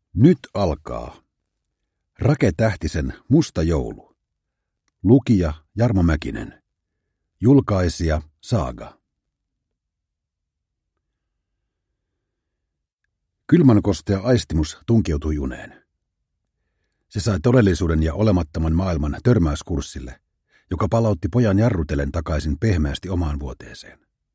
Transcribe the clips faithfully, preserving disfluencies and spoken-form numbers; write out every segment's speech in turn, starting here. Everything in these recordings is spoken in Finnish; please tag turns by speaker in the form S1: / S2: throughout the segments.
S1: Nyt alkaa. Rake Tähtisen Musta joulu. Lukija Jarmo Mäkinen. Julkaisija Saaga. Kylmänkostea aistimus tunkeutui uneen. Se sai todellisuuden ja olemattoman maailman törmäyskurssille, joka palautti pojan jarrutellen takaisin pehmeästi omaan vuoteeseen.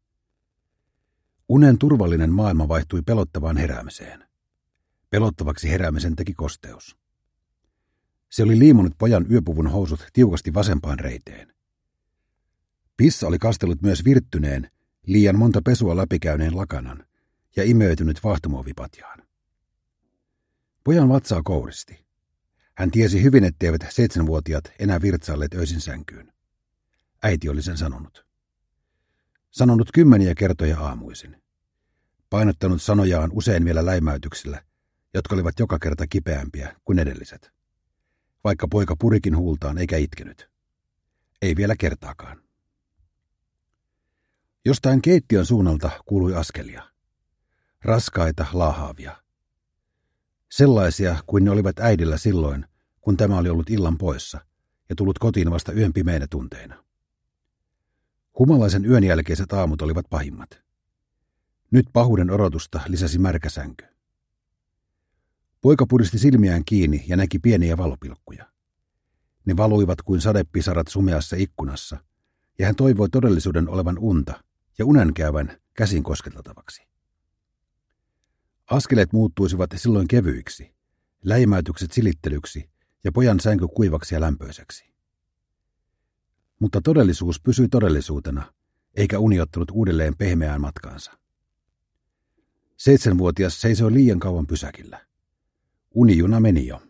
S1: Unen turvallinen maailma vaihtui pelottavaan heräämiseen. Pelottavaksi heräämisen teki kosteus. Se oli liimonut pojan yöpuvun housut tiukasti vasempaan reiteen. Pissa oli kastellut myös virttyneen, liian monta pesua läpikäyneen lakanan ja imeytynyt vaahtomuovipatjaan. Pojan vatsaa kouristi. Hän tiesi hyvin, etteivät seitsemänvuotiaat enää virtsailleet öisin sänkyyn. Äiti oli sen sanonut. Sanonut kymmeniä kertoja aamuisin. Painottanut sanojaan usein vielä läimäytyksillä, jotka olivat joka kerta kipeämpiä kuin edelliset. Vaikka poika purikin huultaan eikä itkenyt. Ei vielä kertaakaan. Jostain keittiön suunnalta kuului askelia. Raskaita, laahaavia. Sellaisia kuin ne olivat äidillä silloin, kun tämä oli ollut illan poissa ja tullut kotiin vasta yön pimeinä tunteina. Humalaisen yön jälkeiset aamut olivat pahimmat. Nyt pahuuden odotusta lisäsi märkä sänky. Poika puristi silmiään kiinni ja näki pieniä valopilkkuja. Ne valuivat kuin sadepisarat sumeassa ikkunassa, ja hän toivoi todellisuuden olevan unta ja unen käyvän käsin kosketeltavaksi. Askeleet muuttuisivat silloin kevyiksi, läimäytykset silittelyksi ja pojan sänky kuivaksi ja lämpöiseksi. Mutta todellisuus pysyi todellisuutena, eikä uni ottanut uudelleen pehmeään matkaansa. Seitsemänvuotias seisoi liian kauan pysäkillä. Unijuna meni jo.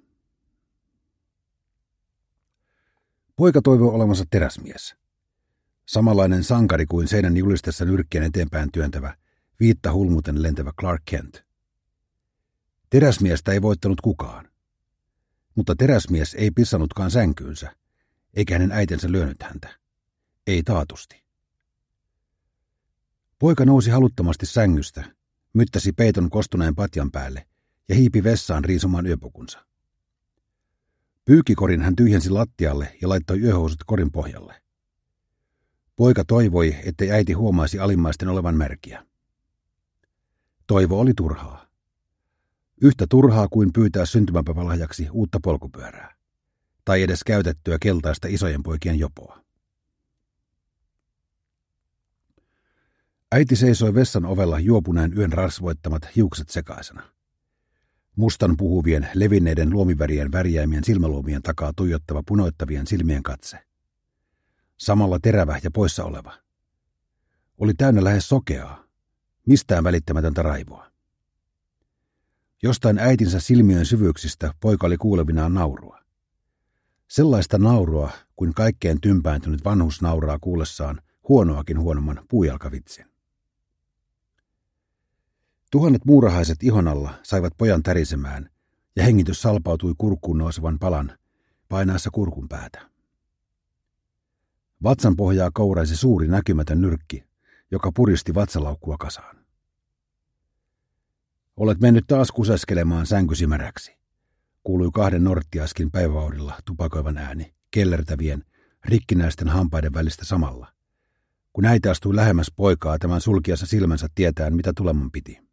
S1: Poika toivoi olevansa teräsmies. Samanlainen sankari kuin seinän julistessa nyrkkien eteenpäin työntävä, viitta hulmuten lentävä Clark Kent. Teräsmiestä ei voittanut kukaan. Mutta teräsmies ei pissannutkaan sänkyynsä, eikä hänen äitinsä lyönyt häntä. Ei taatusti. Poika nousi haluttomasti sängystä, myttäsi peiton kostuneen patjan päälle ja hiipi vessaan riisumaan yöpukunsa. Pyykkikorin hän tyhjensi lattialle ja laittoi yöhousut korin pohjalle. Poika toivoi, ettei äiti huomaisi alimmaisten olevan märkiä. Toivo oli turhaa. Yhtä turhaa kuin pyytää syntymäpäivälahjaksi uutta polkupyörää. Tai edes käytettyä keltaista isojen poikien jopoa. Äiti seisoi vessan ovella juopuneen yön rasvoittamat hiukset sekaisena. Mustan puhuvien, levinneiden luomivärien värjäimien silmäluomien takaa tuijottava punoittavien silmien katse. Samalla terävä ja poissa oleva. Oli täynnä lähes sokeaa, mistään välittämätöntä raivoa. Jostain äitinsä silmien syvyyksistä poika oli kuulevinaan naurua. Sellaista naurua, kuin kaikkeen tympääntynyt vanhus nauraa kuullessaan huonoakin huonomman puujalkavitsin. Tuhannet muurahaiset ihon alla saivat pojan tärisemään, ja hengitys salpautui kurkkuun nousevan palan painaessa kurkun päätä. Vatsan pohjaa kouraisi suuri näkymätön nyrkki, joka puristi vatsalaukkua kasaan. Olet mennyt taas kuseskelemaan sänkysi märäksi, kuului kahden norttiaskin päivävauhdilla tupakoivan ääni, kellertävien, rikkinäisten hampaiden välistä samalla, kun äiti astui lähemmäs poikaa tämän sulkiassa silmänsä tietäen, mitä tuleman piti.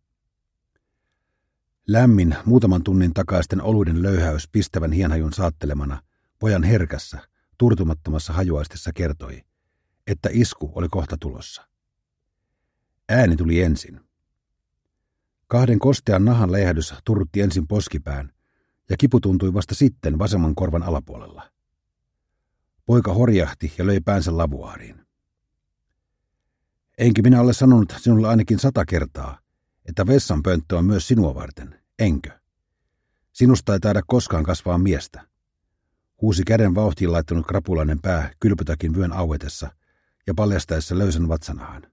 S1: Lämmin, muutaman tunnin takaisten oluiden löyhäys pistävän hienhajun saattelemana pojan herkässä, turtumattomassa hajuaistessa kertoi, että isku oli kohta tulossa. Ääni tuli ensin. Kahden kostean nahan läjähdys turrutti ensin poskipään, ja kipu tuntui vasta sitten vasemman korvan alapuolella. Poika horjahti ja löi päänsä lavuaariin. Enkä minä ole sanonut sinulle ainakin sata kertaa, että vessanpönttö on myös sinua varten, enkö? Sinusta ei taida koskaan kasvaa miestä. Huusi käden vauhtiin laittanut krapulainen pää kylpytakin vyön auetessa ja paljastaessa löysän vatsanahan.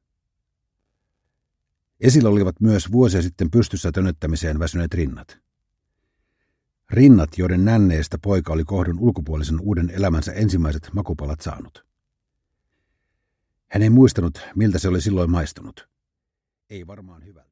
S1: Esillä olivat myös vuosia sitten pystyssä tönöttämiseen väsyneet rinnat. Rinnat, joiden nänneestä poika oli kohdun ulkopuolisen uuden elämänsä ensimmäiset makupalat saanut. Hän ei muistanut, miltä se oli silloin maistunut. Ei varmaan hyvältä.